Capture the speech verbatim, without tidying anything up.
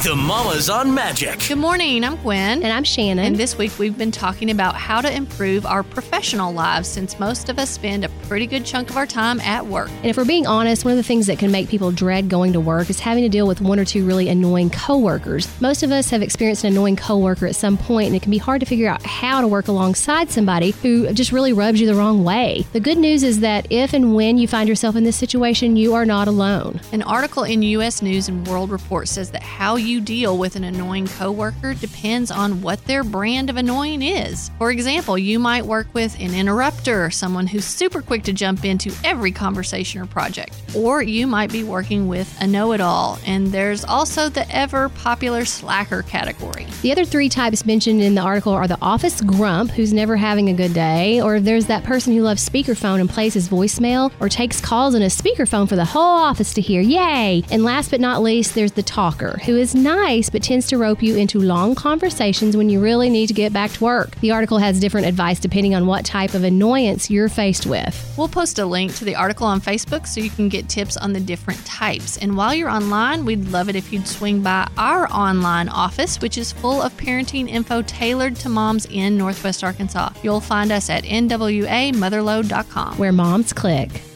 The Mamas on Magic. Good morning, I'm Gwen. And I'm Shannon. And this week we've been talking about how to improve our professional lives since most of us spend a pretty good chunk of our time at work. And if we're being honest, one of the things that can make people dread going to work is having to deal with one or two really annoying coworkers. Most of us have experienced an annoying coworker at some point, and it can be hard to figure out how to work alongside somebody who just really rubs you the wrong way. The good news is that if and when you find yourself in this situation, you are not alone. An article in U S News and World Report says that how you deal with an annoying coworker depends on what their brand of annoying is. For example, you might work with an interrupter, someone who's super quick to jump into every conversation or project. Or you might be working with a know-it-all, and there's also the ever-popular slacker category. The other three types mentioned in the article are the office grump, who's never having a good day, or there's that person who loves speakerphone and plays his voicemail, or takes calls on a speakerphone for the whole office to hear. Yay! And last but not least, there's the talker, who is nice but tends to rope you into long conversations when you really need to get back to work. The article has different advice depending on what type of annoyance you're faced with. We'll post a link to the article on Facebook so you can get tips on the different types. And while you're online, we'd love it if you'd swing by our online office, which is full of parenting info tailored to moms in Northwest Arkansas. You'll find us at N W A motherload dot com, where moms click.